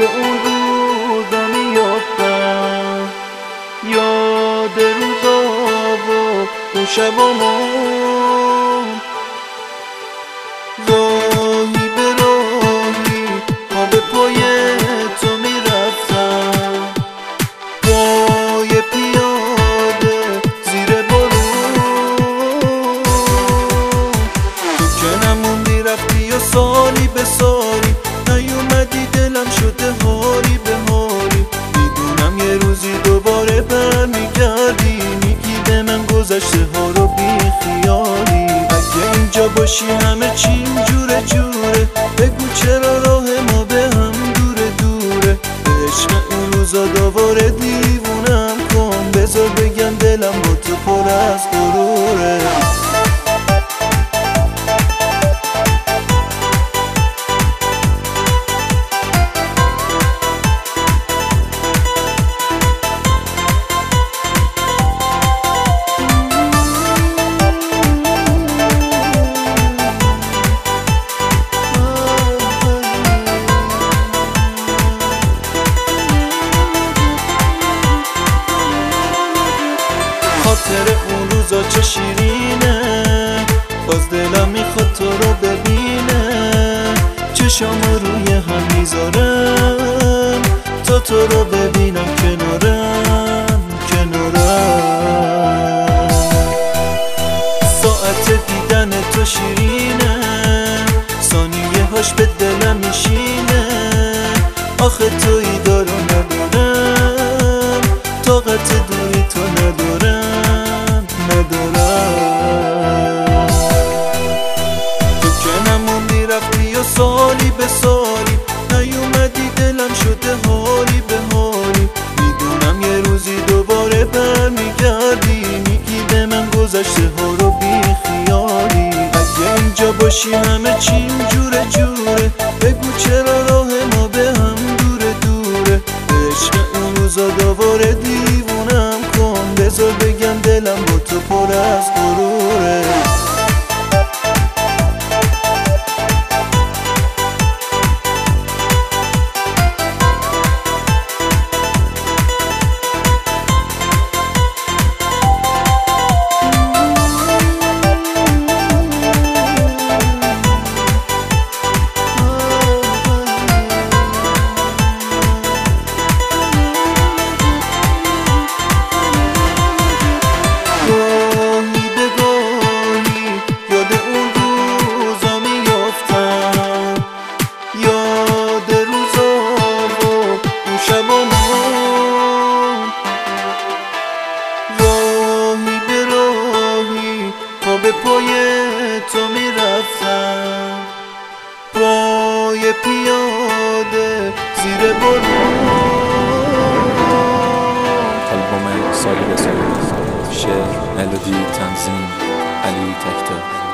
اون روزا میافتم، یاد روزا و اون شبامون. راهی به راهی ما به پای تو میرفتم، پای پیاده زیر بارون. تو که نموندی رفتی و سالی به سالی نیومدی، دلم شده حالی به حالی. میدونم یه روزی دوباره برمیگردی، میگی به من گذشته ها رو بی خیالی. اگه اینجا باشی همه چیم جوره جوره، بگو چرا راه ما به هم دوره دوره. به عشق اون روزا دوباره دیوونم کن، بذار بگم دلم با تو پر از غروره. خاطر اون روزا چه شیرینه، باز دلم میخواد تو رو ببینه. چشامو روی هم میذارم تا تو رو ببینم کنارم کنارم. ساعت دیدن تو شیرینه، ثانیه هاش به دلم میشینه. آخه تویی دارو ندارم، طاقت دوی تو ندارم. تو که نموندی رفتی و سالی به سالی نیومدی، دلم شده حالی به حالی. میدونم یه روزی دوباره برمیگردی، میگی به من گذشته ها رو بی خیالی. اگه اینجا باشی همه چیم جوره جوره، بگو چرا راه ما به هم دوره دوره. به عشق اون روزا دوباره دیوونم کن، بذار بگم دلم با تو پر از غروره. راهی به راهی ما به پای تو میرفتم، پای پیاده زیر بارون. آلبوم سالی به سالی، شعر، ملودی، تنظیم علی تک‌تو.